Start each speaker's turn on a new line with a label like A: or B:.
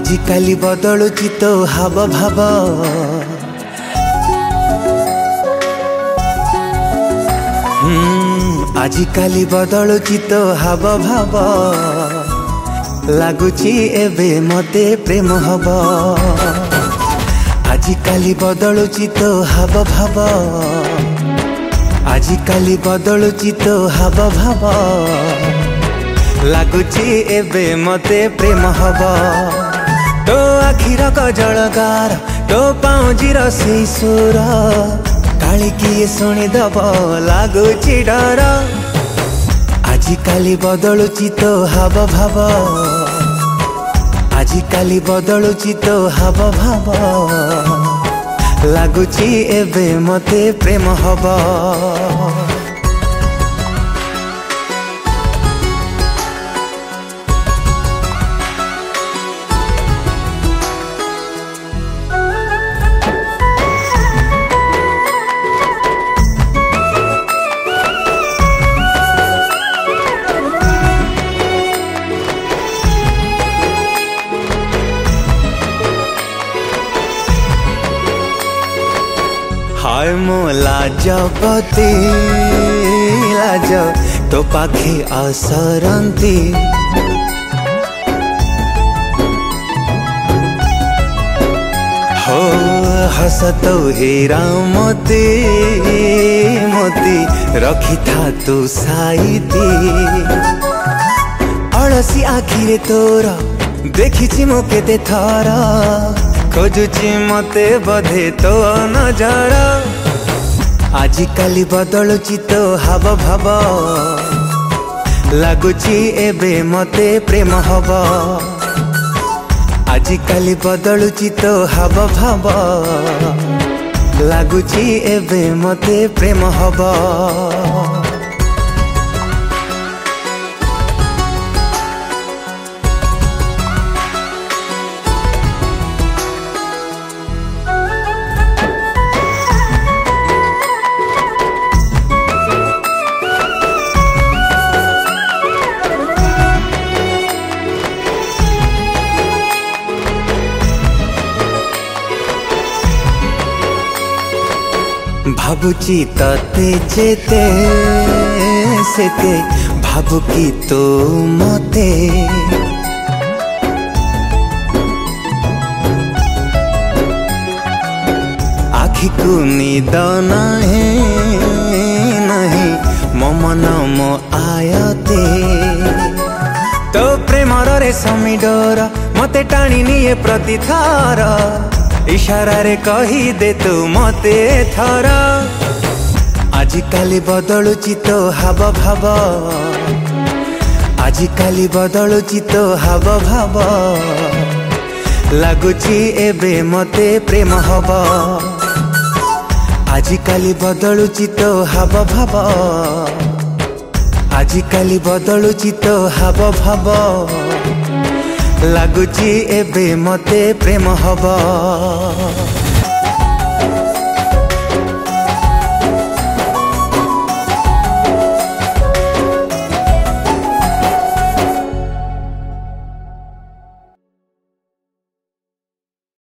A: आजिकाली बदलुची तो हाव भाव आजिकाली बदलुची तो हाव भाव लगुची एबे मते प्रेम हब आजिकाली बदलुची तो हाव भाव आजिकाली बदलुची तो हाव भाव लगुची एबे मते प्रेम हब तो आखिर कजलगार तो पाउजीर से सुर काली किए शुणीदब लगुची डर आजिकाली बदलुची तो हाव भाव आजिकाली बदलुची तो हाव भाव लगुची एबे मते प्रेम हब हाय मो लाजपति लाज तो पाखे असरंती हो हस तो हीरा मोती मोती रखी था तू साईती अड़सी आखिरे तोर देखी मो केते थर खोजुची मते बधे तो नजर आजिकाली बदलुची तो हाव भाव लगुची एबे मते प्रेम हब आजिकाली बदलुची तो हाव भाव लगुची एबे मते प्रेम हब भाबुची तते जेते सेते भाबुकी तो मते आखि को निद नहीं नहीं मो मन मो आयते तो प्रेमर रे समी डोर मते टाणी निये प्रति थार इशारा रे कही दे तू मते थर आजिकाली बदलुची तो हाव भाव आजिकाली बदलुची तो हाव भाव लगुची एबे मते प्रेम हब आजिकाली बदलुची तो हाव भाव आजिकाली बदलुची तो हाव भाव लगुची एबे मते प्रेम हब।